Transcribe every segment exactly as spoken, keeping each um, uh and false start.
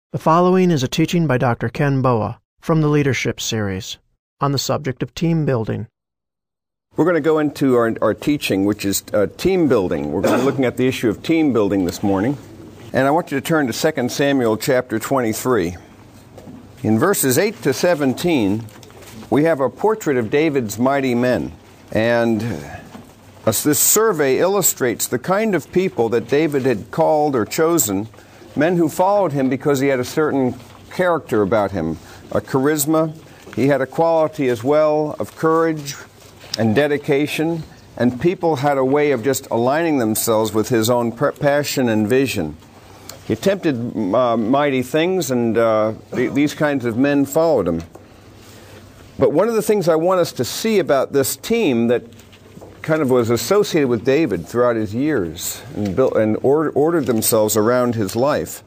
The following is a teaching by Doctor Ken Boa from the Leadership Series on the subject of team building. We're going to go into our, our teaching, which is uh, team building. We're going to be looking at the issue of team building this morning. And I want you to turn to Second Samuel chapter twenty-three. In verses eight to seventeen, we have a portrait of David's mighty men. And uh, this survey illustrates the kind of people that David had called or chosen, men who followed him because he had a certain character about him, a charisma. He had a quality as well of courage and dedication, and people had a way of just aligning themselves with his own passion and vision. He attempted uh, mighty things, and uh, th- these kinds of men followed him. But one of the things I want us to see about this team that kind of was associated with David throughout his years and built and or, ordered themselves around his life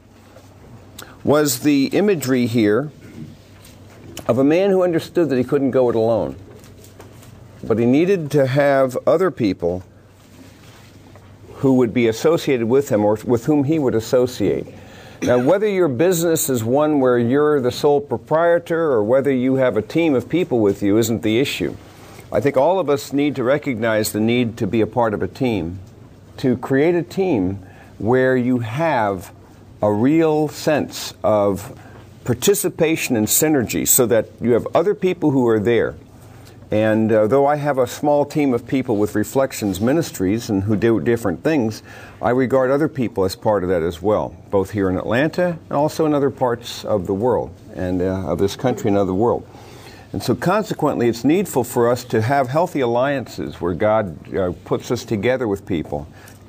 was the imagery here of a man who understood that he couldn't go it alone, but he needed to have other people who would be associated with him or with whom he would associate. Now, whether your business is one where you're the sole proprietor or whether you have a team of people with you isn't the issue. I think all of us need to recognize the need to be a part of a team, to create a team where you have a real sense of participation and synergy so that you have other people who are there. And uh, though I have a small team of people with Reflections Ministries and who do different things, I regard other people as part of that as well, both here in Atlanta and also in other parts of the world and uh, of this country and of the world. And so consequently, it's needful for us to have healthy alliances where God uh, puts us together with people.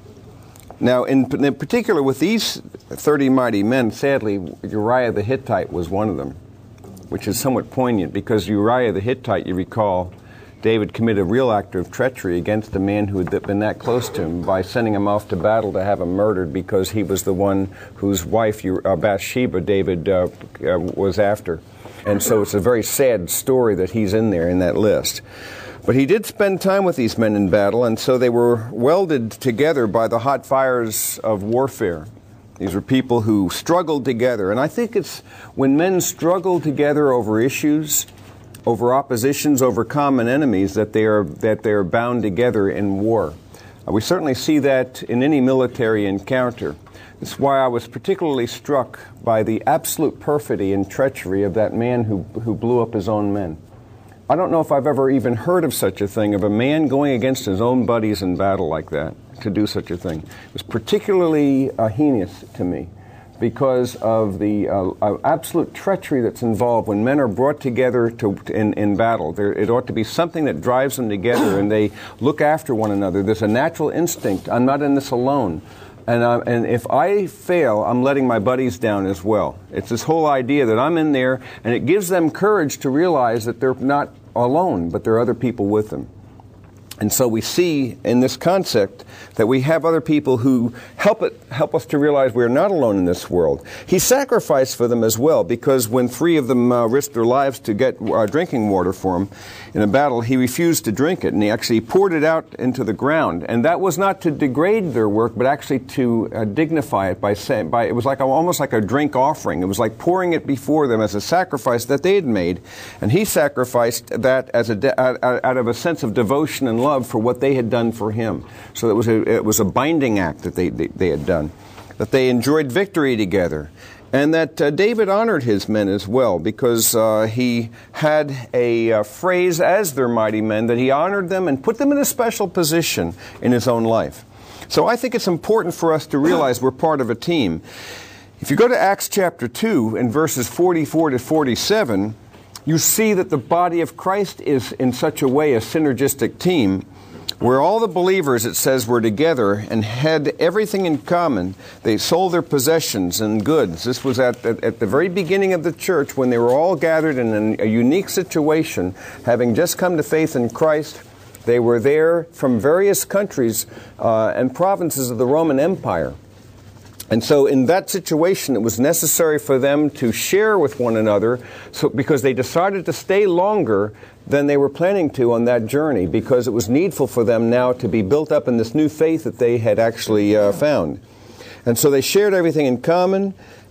Now, in, in particular, with these thirty mighty men, sadly, Uriah the Hittite was one of them, which is somewhat poignant because Uriah the Hittite, you recall, David committed a real act of treachery against a man who had been that close to him by sending him off to battle to have him murdered because he was the one whose wife, uh, Bathsheba, David uh, uh, was after. And so it's a very sad story that he's in there in that list. But he did spend time with these men in battle, and so they were welded together by the hot fires of warfare. These were people who struggled together. And I think it's when men struggle together over issues, over oppositions, over common enemies, that they are, that they are bound together in war. Uh, we certainly see that in any military encounter. That's why I was particularly struck by the absolute perfidy and treachery of that man who, who blew up his own men. I don't know if I've ever even heard of such a thing, of a man going against his own buddies in battle like that, to do such a thing. It was particularly uh, heinous to me because of the uh, uh, absolute treachery that's involved when men are brought together to, in, in battle. There, it ought to be something that drives them together and they look after one another. There's a natural instinct. I'm not in this alone. And, uh, and if I fail, I'm letting my buddies down as well. It's this whole idea that I'm in there, and it gives them courage to realize that they're not alone, but there are other people with them. And so we see in this concept that we have other people who help it, help us to realize we're not alone in this world. He sacrificed for them as well, because when three of them uh, risked their lives to get uh, drinking water for him in a battle, he refused to drink it, and he actually poured it out into the ground. And that was not to degrade their work, but actually to uh, dignify it by saying, by it was like a, almost like a drink offering. It was like pouring it before them as a sacrifice that they had made, and he sacrificed that as a de- out, out of a sense of devotion and love for what they had done for him. So it was a, it was a binding act that they, they, they had done, that they enjoyed victory together, and that uh, David honored his men as well, because uh, he had a uh, phrase as their mighty men, that he honored them and put them in a special position in his own life. So I think it's important for us to realize we're part of a team. If you go to Acts chapter two in verses forty-four to forty-seven, you see that the body of Christ is in such a way a synergistic team where all the believers, it says, were together and had everything in common. They sold their possessions and goods. This was at, at, at the very beginning of the church when they were all gathered in a unique situation, having just come to faith in Christ. They were there from various countries uh, and provinces of the Roman Empire. And so in that situation, it was necessary for them to share with one another, so because they decided to stay longer than they were planning to on that journey, because it was needful for them now to be built up in this new faith that they had actually uh, found. And so they shared everything in common,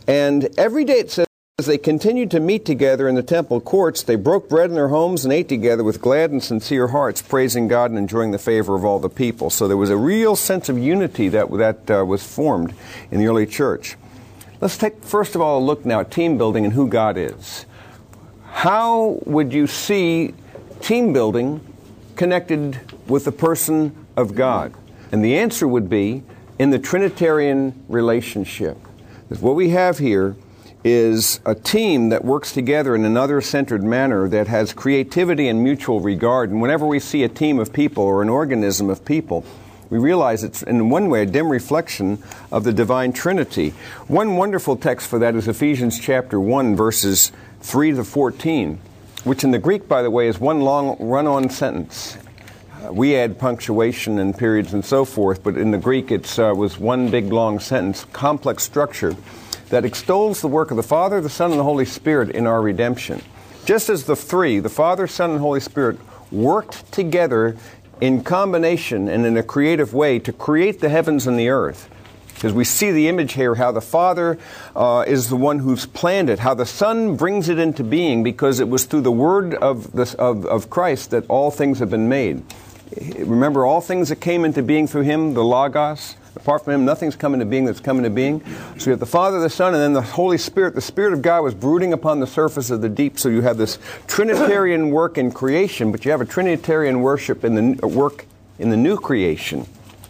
And every day it says, as they continued to meet together in the temple courts, they broke bread in their homes and ate together with glad and sincere hearts, praising God and enjoying the favor of all the people. So there was a real sense of unity that, that uh, was formed in the early church. Let's take, first of all, a look now at team building and who God is. How would you see team building connected with the person of God? And the answer would be in the Trinitarian relationship. What we have here is a team that works together in an other-centered manner that has creativity and mutual regard. And whenever we see a team of people or an organism of people, we realize it's, in one way, a dim reflection of the divine Trinity. One wonderful text for that is Ephesians chapter one, verses three to fourteen, which in the Greek, by the way, is one long run-on sentence. Uh, we add punctuation and periods and so forth, but in the Greek it uh, was one big long sentence, complex structure, that extols the work of the Father, the Son, and the Holy Spirit in our redemption. Just as the three, the Father, Son, and Holy Spirit, worked together in combination and in a creative way to create the heavens and the earth. Because we see the image here, how the Father uh, is the one who's planned it, how the Son brings it into being because it was through the word of, this, of, of Christ that all things have been made. Remember, all things that came into being through Him, the Logos. Apart from Him, nothing's come into being that's come into being. So you have the Father, the Son, and then the Holy Spirit. The Spirit of God was brooding upon the surface of the deep. So you have this Trinitarian work in creation, but you have a Trinitarian worship in the work in the new creation,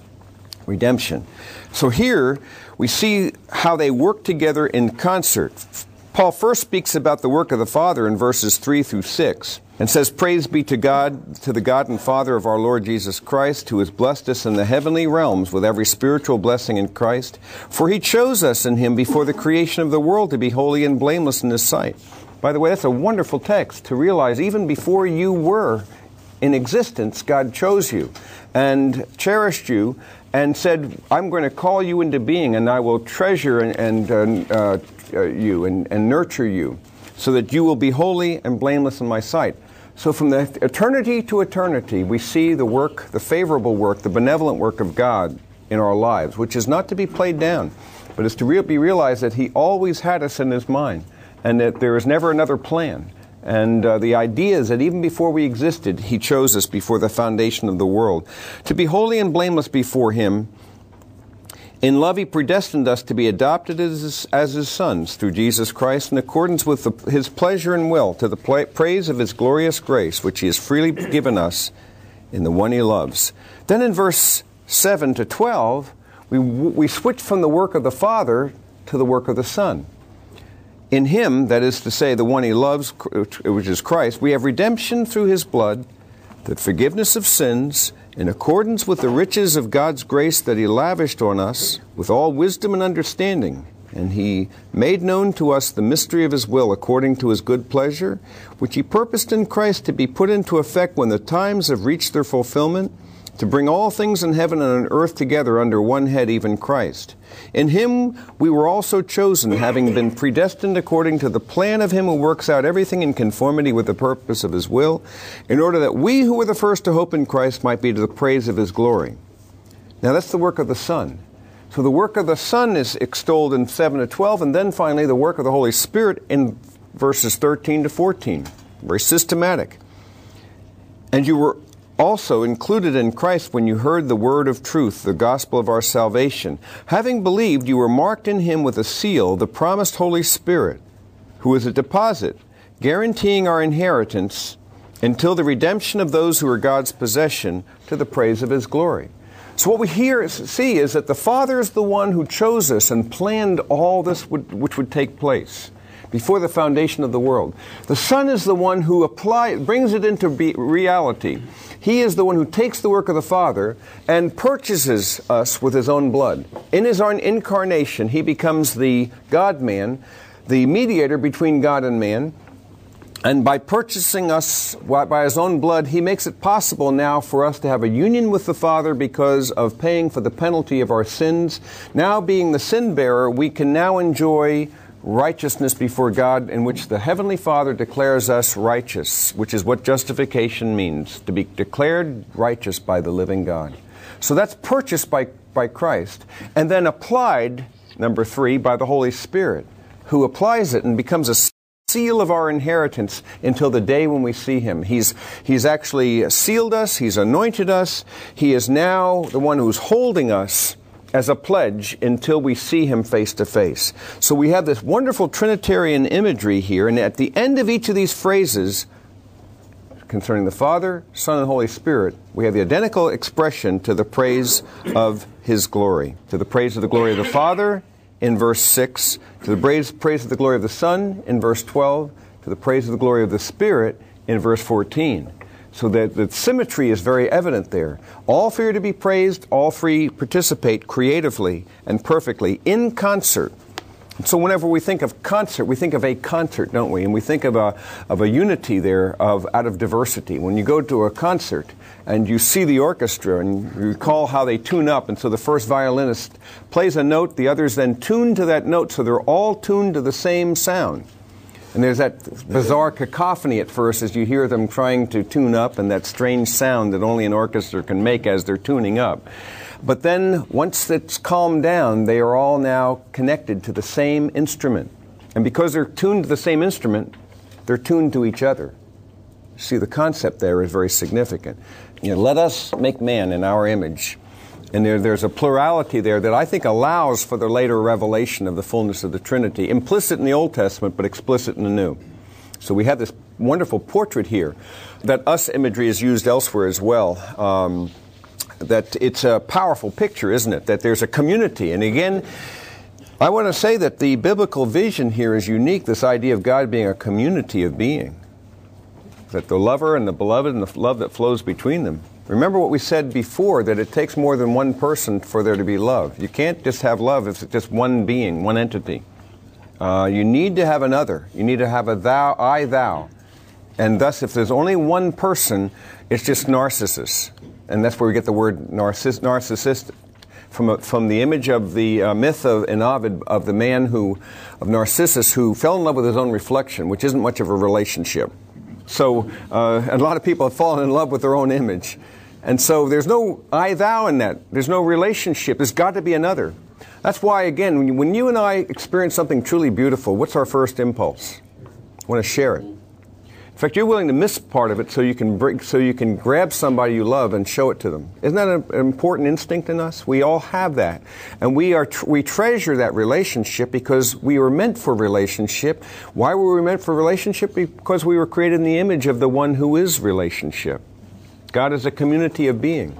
redemption. So here we see how they work together in concert. Paul first speaks about the work of the Father in verses three through six. And says, "Praise be to God, to the God and Father of our Lord Jesus Christ, who has blessed us in the heavenly realms with every spiritual blessing in Christ. For He chose us in Him before the creation of the world to be holy and blameless in His sight." By the way, that's a wonderful text to realize even before you were in existence, God chose you and cherished you and said, "I'm going to call you into being and I will treasure and, and uh, uh, you and, and nurture you so that you will be holy and blameless in my sight." So from the eternity to eternity, we see the work, the favorable work, the benevolent work of God in our lives, which is not to be played down, but is to re- be realized that He always had us in His mind and that there is never another plan. And uh, the idea is that even before we existed, He chose us before the foundation of the world. To be holy and blameless before Him, in love He predestined us to be adopted as His, as His sons through Jesus Christ in accordance with the, His pleasure and will, to the pla- praise of His glorious grace, which He has freely given us in the one He loves. Then in verse seven to twelve, we, we switch from the work of the Father to the work of the Son. In Him, that is to say, the one He loves, which is Christ, we have redemption through His blood, the forgiveness of sins, in accordance with the riches of God's grace that He lavished on us, with all wisdom and understanding. And He made known to us the mystery of His will according to His good pleasure, which He purposed in Christ to be put into effect when the times have reached their fulfillment, to bring all things in heaven and on earth together under one head, even Christ. In Him we were also chosen, having been predestined according to the plan of Him who works out everything in conformity with the purpose of His will, in order that we who were the first to hope in Christ might be to the praise of His glory. Now that's the work of the Son. So the work of the Son is extolled in seven to twelve, and then finally the work of the Holy Spirit in verses thirteen to fourteen. Very systematic. And you were also included in Christ when you heard the word of truth, the gospel of our salvation. Having believed, you were marked in Him with a seal, the promised Holy Spirit, who is a deposit, guaranteeing our inheritance until the redemption of those who are God's possession to the praise of His glory. So what we hear see is that the Father is the one who chose us and planned all this would, which would take place before the foundation of the world. The Son is the one who apply, brings it into be, reality. He is the one who takes the work of the Father and purchases us with His own blood. In His own incarnation, He becomes the God-man, the mediator between God and man. And by purchasing us by His own blood, He makes it possible now for us to have a union with the Father because of paying for the penalty of our sins. Now being the sin bearer, we can now enjoy righteousness before God, in which the Heavenly Father declares us righteous, which is what justification means, to be declared righteous by the living God. So that's purchased by, by Christ, and then applied, number three, by the Holy Spirit. who applies it and becomes a seal of our inheritance until the day when we see Him. He's, he's actually sealed us. He's anointed us. He is now the one who's holding us as a pledge until we see Him face to face. So we have this wonderful Trinitarian imagery here, and at the end of each of these phrases concerning the Father, Son, and Holy Spirit, we have the identical expression to the praise of His glory. To the praise of the glory of the Father in verse six, to the praise, praise of the glory of the Son in verse twelve, to the praise of the glory of the Spirit in verse fourteen. So that the symmetry is very evident there. All three are to be praised, all three participate creatively and perfectly in concert. So whenever we think of concert, we think of a concert, don't we? And we think of a, of a unity there of, out of diversity. When you go to a concert and you see the orchestra and you recall how they tune up, and so the first violinist plays a note, the others then tune to that note, so they're all tuned to the same sound. And there's that bizarre cacophony at first as you hear them trying to tune up, and that strange sound that only an orchestra can make as they're tuning up. But then, once it's calmed down, they are all now connected to the same instrument. And because they're tuned to the same instrument, they're tuned to each other. See, the concept there is very significant. You know, let us make man in our image. And there, there's a plurality there that I think allows for the later revelation of the fullness of the Trinity, implicit in the Old Testament, but explicit in the New. So we have this wonderful portrait here. That us imagery is used elsewhere as well. Um, that it's a powerful picture, isn't it? That there's a community. And again, I want to say that the biblical vision here is unique, this idea of God being a community of being. That the lover and the beloved and the love that flows between them. Remember what we said before, that it takes more than one person for there to be love. You can't just have love if it's just one being, one entity. Uh, you need to have another. You need to have a thou, I, thou. And thus, if there's only one person, it's just narcissus. And that's where we get the word narciss- narcissist from a, from the image of the uh, myth of, in Ovid of the man who, of Narcissus, who fell in love with his own reflection, which isn't much of a relationship. So uh, a lot of people have fallen in love with their own image. And so there's no I, thou in that. There's no relationship. There's got to be another. That's why, again, when you, when you and I experience something truly beautiful, what's our first impulse? I want to share it. In fact, you're willing to miss part of it so you can bring, so you can grab somebody you love and show it to them. Isn't that an important instinct in us? We all have that, and we are tr- we treasure that relationship because we were meant for relationship. Why were we meant for relationship? Because we were created in the image of the one who is relationship. God is a community of being.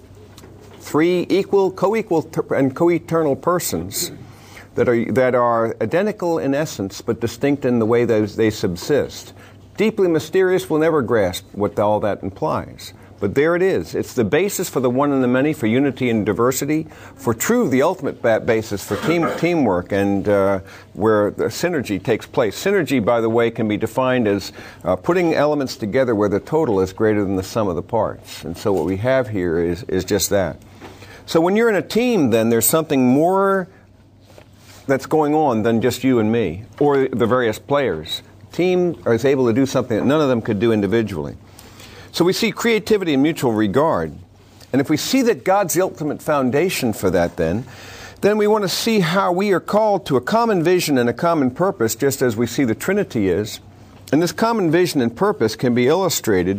Three equal, co-equal, ter- and co-eternal persons that are that are identical in essence, but distinct in the way that they subsist. Deeply mysterious, we'll never grasp what all that implies. But there it is. It's the basis for the one and the many, for unity and diversity, for true, the ultimate basis for team teamwork and uh, where the synergy takes place. Synergy, by the way, can be defined as uh, putting elements together where the total is greater than the sum of the parts. And so what we have here is, is just that. So when you're in a team, then, there's something more that's going on than just you and me, or the various players. Team is able to do something that none of them could do individually. So we see creativity and mutual regard. And if we see that God's the ultimate foundation for that, then, then we want to see how we are called to a common vision and a common purpose, just as we see the Trinity is. And this common vision and purpose can be illustrated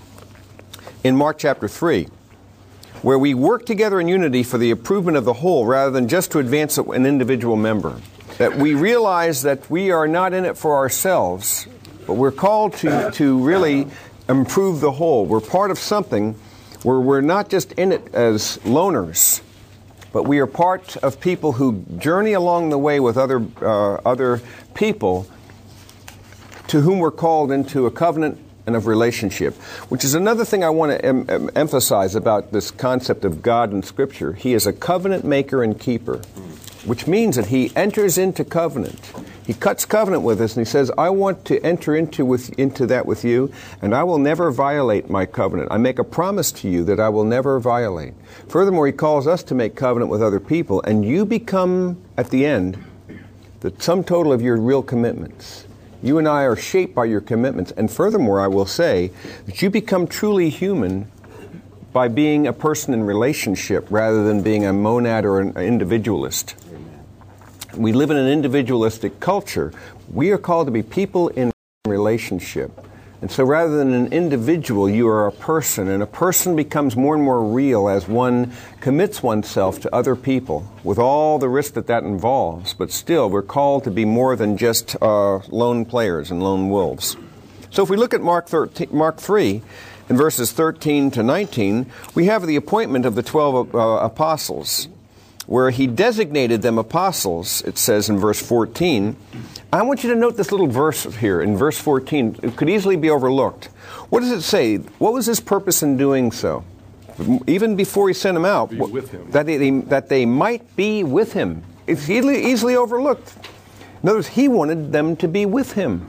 in Mark chapter three, where we work together in unity for the improvement of the whole rather than just to advance an individual member. That we realize that we are not in it for ourselves, but we're called to, to really improve the whole. We're part of something where we're not just in it as loners, but we are part of people who journey along the way with other uh, other people to whom we're called into a covenant and of relationship, which is another thing I want to em- em- emphasize about this concept of God in Scripture. He is a covenant maker and keeper, which means that He enters into covenant. He cuts covenant with us, and He says, I want to enter into with into that with you, and I will never violate my covenant. I make a promise to you that I will never violate. Furthermore, He calls us to make covenant with other people, and you become, at the end, the sum total of your real commitments. You and I are shaped by your commitments, and furthermore, I will say that you become truly human by being a person in relationship rather than being a monad or an individualist. We live in an individualistic culture. We are called to be people in relationship. And so rather than an individual, you are a person, and a person becomes more and more real as one commits oneself to other people, with all the risk that that involves. But still, we're called to be more than just uh, lone players and lone wolves. So if we look at Mark, thirteen, Mark three, in verses thirteen to nineteen, we have the appointment of the twelve uh, apostles, where he designated them apostles, it says in verse fourteen. I want you to note this little verse here in verse fourteen. It could easily be overlooked. What does it say? What was his purpose in doing so? Even before he sent them out, be with him. That, they, that they might be with him. It's easily, easily overlooked. In other words, he wanted them to be with him.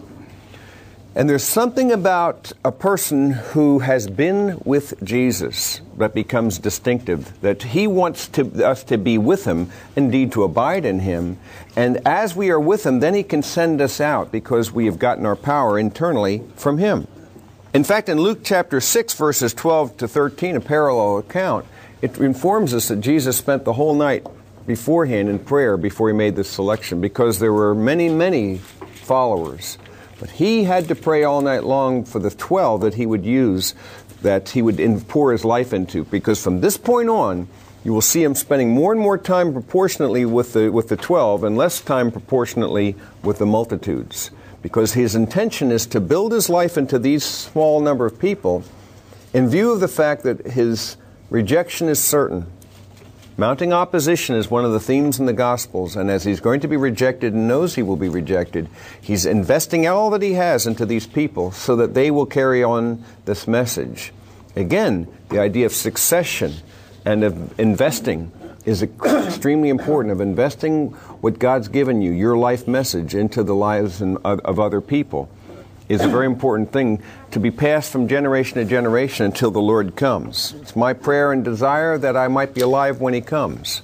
And there's something about a person who has been with Jesus that becomes distinctive, that he wants to, us to be with him, indeed to abide in him. And as we are with him, then he can send us out because we have gotten our power internally from him. In fact, in Luke chapter six, verses twelve to thirteen, a parallel account, it informs us that Jesus spent the whole night beforehand in prayer before he made this selection, because there were many, many followers. But he had to pray all night long for the twelve that he would use, that he would in, pour his life into. Because from this point on, you will see him spending more and more time proportionately with the, with the twelve and less time proportionately with the multitudes. Because his intention is to build his life into these small number of people in view of the fact that his rejection is certain. Mounting opposition is one of the themes in the Gospels, and as he's going to be rejected and knows he will be rejected, he's investing all that he has into these people so that they will carry on this message. Again, the idea of succession and of investing is extremely important, of investing what God's given you, your life message, into the lives of other people, is a very important thing to be passed from generation to generation until the Lord comes. It's my prayer and desire that I might be alive when he comes.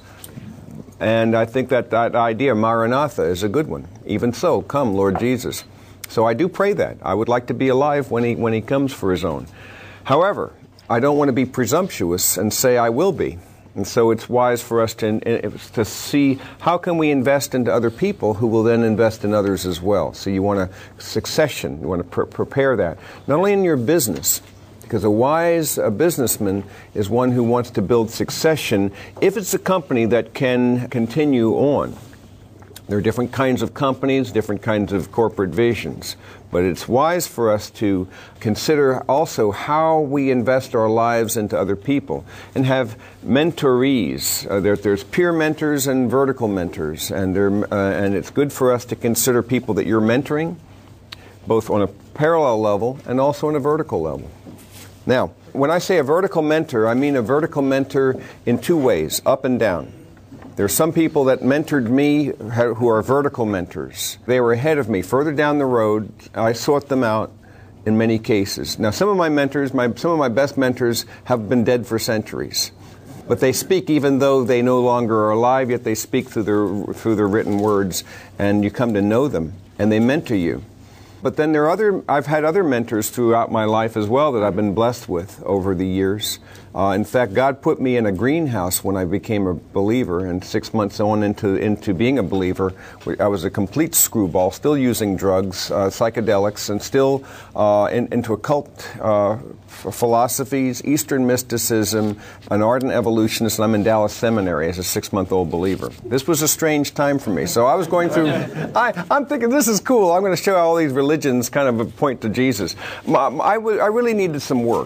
And I think that that idea, Maranatha, is a good one. Even so, come, Lord Jesus. So I do pray that. I would like to be alive when he, when he comes for his own. However, I don't want to be presumptuous and say I will be. And so it's wise for us to, to see how can we invest into other people who will then invest in others as well. So you want a succession. You want to pr- prepare that. Not only in your business, because a wise a businessman is one who wants to build succession if it's a company that can continue on. There are different kinds of companies, different kinds of corporate visions. But it's wise for us to consider also how we invest our lives into other people and have mentorees. Uh, there, there's peer mentors and vertical mentors, and, uh, and it's good for us to consider people that you're mentoring, both on a parallel level and also on a vertical level. Now, when I say a vertical mentor, I mean a vertical mentor in two ways, up and down. There are some people that mentored me who are vertical mentors. They were ahead of me, further down the road. I sought them out in many cases. Now, some of my mentors, my, some of my best mentors have been dead for centuries. But they speak even though they no longer are alive, yet they speak through their, through their written words, and you come to know them, and they mentor you. But then there are other, I've had other mentors throughout my life as well that I've been blessed with over the years. Uh, in fact, God put me in a greenhouse when I became a believer, and six months on into into being a believer, I was a complete screwball, still using drugs, uh, psychedelics, and still uh, in, into occult uh, philosophies, Eastern mysticism, an ardent evolutionist, and I'm in Dallas Seminary as a six-month-old believer. This was a strange time for me. So I was going through, I, I'm thinking, this is cool. I'm going to show how all these religions kind of point to Jesus. I, I, w- I really needed some work.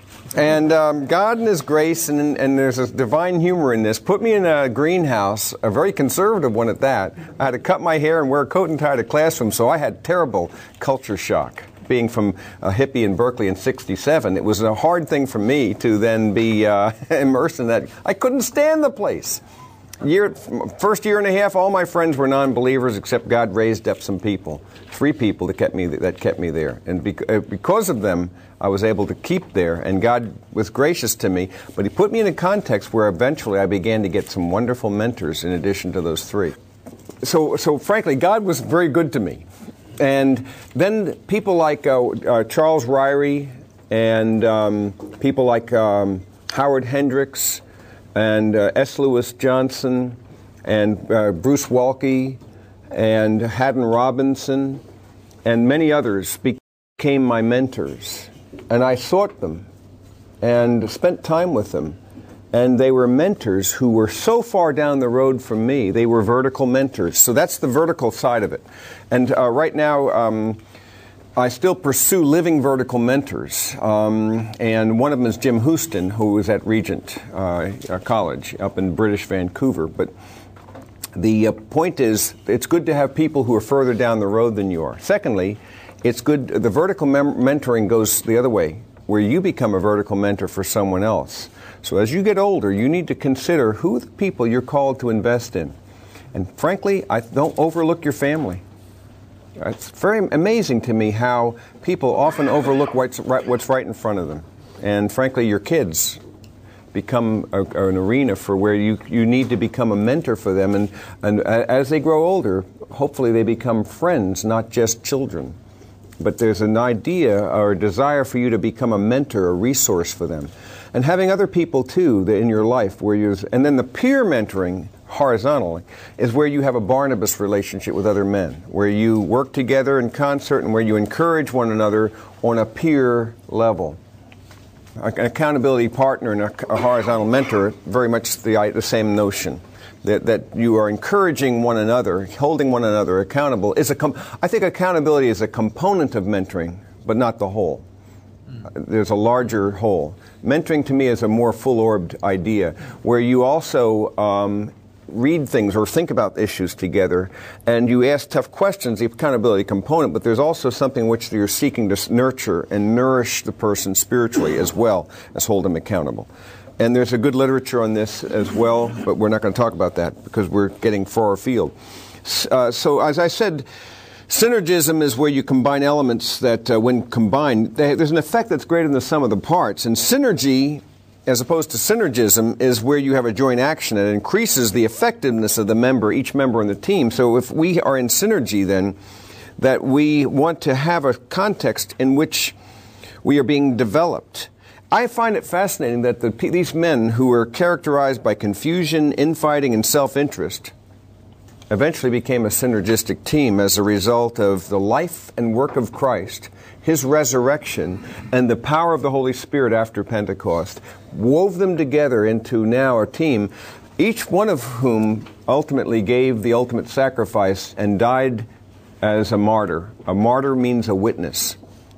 And um, God in His grace, and, and there's a divine humor in this, put me in a greenhouse, a very conservative one at that. I had to cut my hair and wear a coat and tie to classroom, so I had terrible culture shock. Being from a hippie in Berkeley in sixty-seven, it was a hard thing for me to then be uh, immersed in that. I couldn't stand the place. Year, first year and a half, all my friends were non-believers, except God raised up some people, three people that kept me that kept me there, and because of them, I was able to keep there. And God was gracious to me, but He put me in a context where eventually I began to get some wonderful mentors in addition to those three. So, so frankly, God was very good to me. And then people like uh, uh, Charles Ryrie and um, people like um, Howard Hendricks and uh, S. Lewis Johnson and uh, Bruce Walke and Haddon Robinson and many others became my mentors. And I sought them and spent time with them. And they were mentors who were so far down the road from me. They were vertical mentors. So that's the vertical side of it. And uh, right now, um, I still pursue living vertical mentors. Um, and one of them is Jim Houston, who was at Regent uh, College up in British Vancouver. But the uh, point is, it's good to have people who are further down the road than you are. Secondly, it's good, the vertical mem- mentoring goes the other way, where you become a vertical mentor for someone else. So as you get older, you need to consider who are the people you're called to invest in. And frankly, I don't overlook your family. It's very amazing to me how people often overlook what's right, what's right in front of them. And frankly, your kids become a, an arena for where you, you need to become a mentor for them. And, and as they grow older, hopefully they become friends, not just children. But there's an idea or a desire for you to become a mentor, a resource for them. And having other people, too, in your life where you're... And then the peer mentoring, horizontally, is where you have a Barnabas relationship with other men, where you work together in concert and where you encourage one another on a peer level. An accountability partner and a, a horizontal mentor, very much the, the same notion. That, that you are encouraging one another, holding one another accountable. Is a com- I think accountability is a component of mentoring, but not the whole. Mm. There's a larger whole. Mentoring to me is a more full-orbed idea, where you also um, read things or think about issues together, and you ask tough questions, the accountability component, but there's also something which you're seeking to nurture and nourish the person spiritually as well as hold them accountable. And there's a good literature on this as well, but we're not going to talk about that because we're getting far afield. Uh, so as I said, synergism is where you combine elements that, uh, when combined, they, there's an effect that's greater than the sum of the parts. And synergy, as opposed to synergism, is where you have a joint action. It increases the effectiveness of the member, each member in the team. So if we are in synergy, then, that we want to have a context in which we are being developed. I find it fascinating that the, these men who were characterized by confusion, infighting, and self-interest eventually became a synergistic team as a result of the life and work of Christ, His resurrection, and the power of the Holy Spirit after Pentecost, wove them together into now a team, each one of whom ultimately gave the ultimate sacrifice and died as a martyr. A martyr means a witness.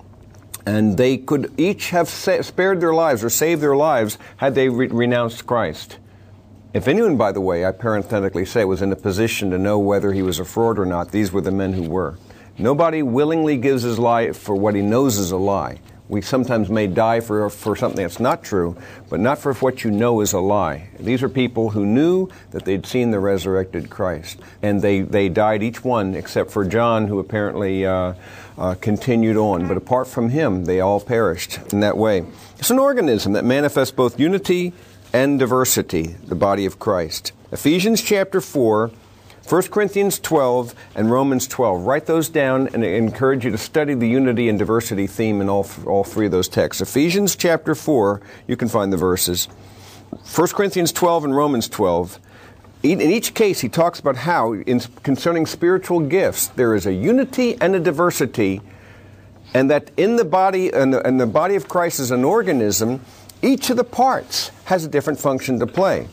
And they could each have sa- spared their lives or saved their lives had they re- renounced Christ. If anyone, by the way, I parenthetically say, was in a position to know whether he was a fraud or not, these were the men who were. Nobody willingly gives his life for what he knows is a lie. We sometimes may die for, for something that's not true, but not for what you know is a lie. These are people who knew that they'd seen the resurrected Christ. And they, they died, each one, except for John, who apparently uh, uh, continued on. But apart from him, they all perished in that way. It's an organism that manifests both unity and diversity, the body of Christ. Ephesians chapter four, First Corinthians twelve, and Romans twelve. Write those down, and I encourage you to study the unity and diversity theme in all, all three of those texts. Ephesians chapter four, you can find the verses. First Corinthians twelve and Romans twelve. In each case, he talks about how, in, concerning spiritual gifts, there is a unity and a diversity, and that in the body, and the, and the body of Christ is an organism, each of the parts has a different function to play.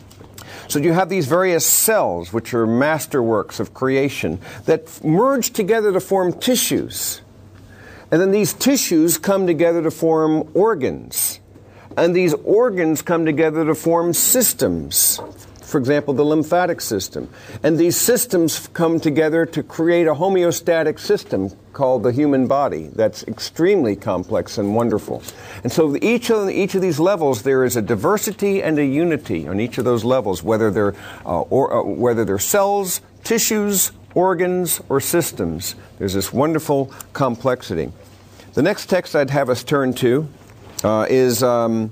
So you have these various cells, which are masterworks of creation, that merge together to form tissues. And then these tissues come together to form organs. And these organs come together to form systems. For example, the lymphatic system. And these systems come together to create a homeostatic system called the human body that's extremely complex and wonderful. And so each of, each of these levels, there is a diversity and a unity on each of those levels, whether they're, uh, or, uh, whether they're cells, tissues, organs, or systems. There's this wonderful complexity. The next text I'd have us turn to uh, is... Um,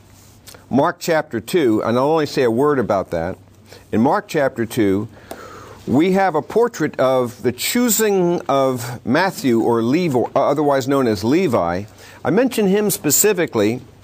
Mark chapter two, and I'll only say a word about that. In Mark chapter two, we have a portrait of the choosing of Matthew, or Levi, otherwise known as Levi. I mention him specifically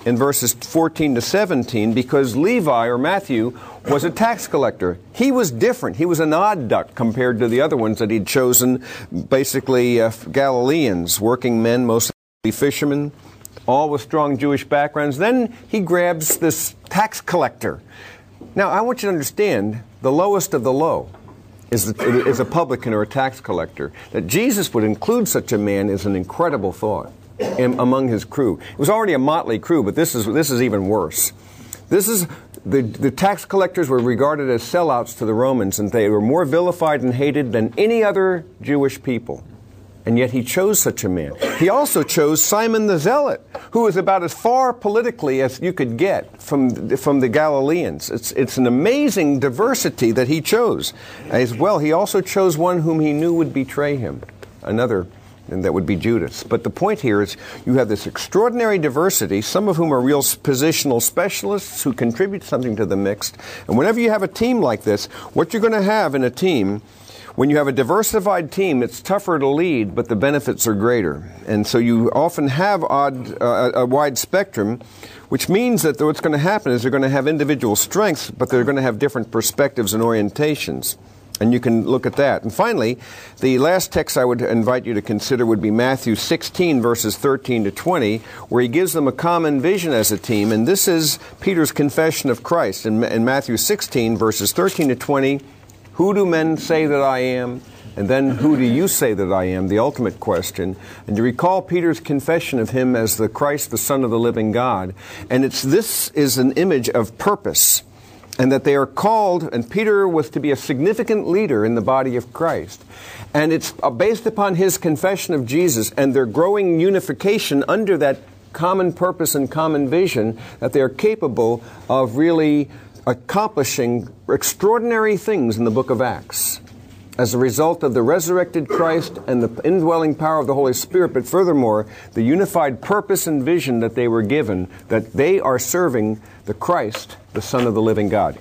in verses fourteen to seventeen because Levi, or Matthew, was a tax collector. He was different. He was an odd duck compared to the other ones that he'd chosen, basically uh, Galileans, working men, mostly fishermen, all with strong Jewish backgrounds. Then he grabs this tax collector. Now, I want you to understand, the lowest of the low is, the, is a publican or a tax collector. That Jesus would include such a man is an incredible thought in, among his crew. It was already a motley crew, but this is, this is even worse. This is, the, the tax collectors were regarded as sellouts to the Romans, and they were more vilified and hated than any other Jewish people. And yet he chose such a man. He also chose Simon the Zealot, who was about as far politically as you could get from, from the Galileans. It's, it's an amazing diversity that he chose. As well, he also chose one whom he knew would betray him, another, and that would be Judas. But the point here is you have this extraordinary diversity, some of whom are real positional specialists who contribute something to the mix. And whenever you have a team like this, what you're going to have in a team, when you have a diversified team, it's tougher to lead, but the benefits are greater. And so you often have odd, uh, a wide spectrum, which means that what's going to happen is they're going to have individual strengths, but they're going to have different perspectives and orientations. And you can look at that. And finally, the last text I would invite you to consider would be Matthew sixteen, verses thirteen to twenty, where he gives them a common vision as a team. And this is Peter's confession of Christ. In, in Matthew sixteen, verses thirteen to twenty, who do men say that I am? And then, who do you say that I am? The ultimate question. And you recall Peter's confession of him as the Christ, the Son of the living God. And it's this is an image of purpose. And that they are called, and Peter was to be a significant leader in the body of Christ. And it's based upon his confession of Jesus and their growing unification under that common purpose and common vision that they are capable of really accomplishing extraordinary things in the book of Acts as a result of the resurrected Christ and the indwelling power of the Holy Spirit, but furthermore, the unified purpose and vision that they were given, that they are serving the Christ, the Son of the living God.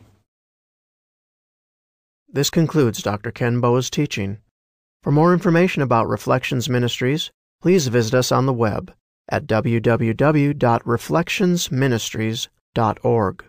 This concludes Doctor Ken Boa's teaching. For more information about Reflections Ministries, please visit us on the web at w w w dot reflections ministries dot org.